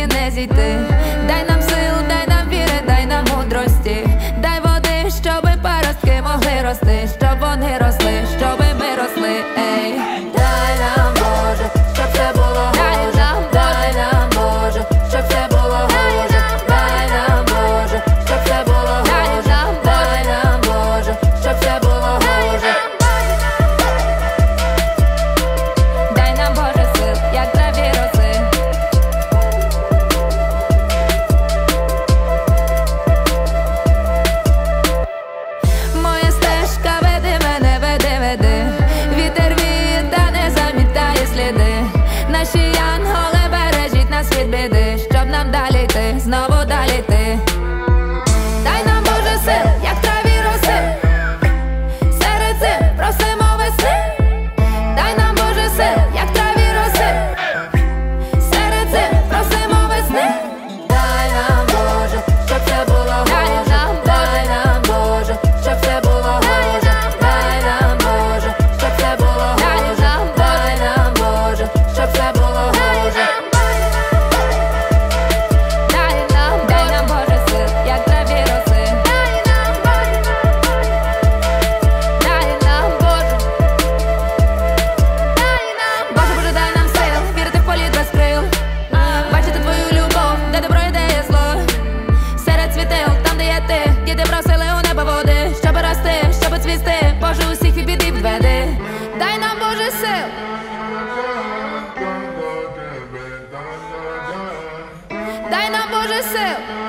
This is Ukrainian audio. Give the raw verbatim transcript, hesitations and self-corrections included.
і не зійти. Дай нам сил, дай нам віри, дай нам мудрості. Дай води, щоби паростки могли рости, щоб вони росли, щоби ми росли, ей. Дай нам, Боже, щоб все було гоже. Дай нам, Боже, щоб все було гоже. Дай нам, Боже, щоб все було гоже. Дай нам, Боже, щоб все було гоже. Дай нам, Боже, сил, як траві роси. Моя стежка веди мене, веди, веди. Вітер віє та не замітає сліди. Наші янголи бережіть нас від біди, щоб нам далі йти, знову далі йти. Дай нам, Боже, сил, як траві роси. Серед зим просимо весни. Дай нам, Боже, сил, як траві роси. Серед зим просимо весни. Дай нам, Боже, щоб все було гоже. Дай нам, Боже, щоб все було гоже. Дай нам, Боже, щоб все було гоже. Дай нам, Боже, щоб все було гоже. Дай нам, дай нам, Боже, сил, як траві роси. Дай нам, Боже. Боже, Боже, дай нам сил, вірити в політ без крил. Бачити твою любов, де добро і де є зло. Серед світил, там, де є ти, діти просили у небо води, щоб рости, щоб цвісти. Боже, усіх від біди відведи. Дай нам, Боже, сил. Дай нам, Боже, сил.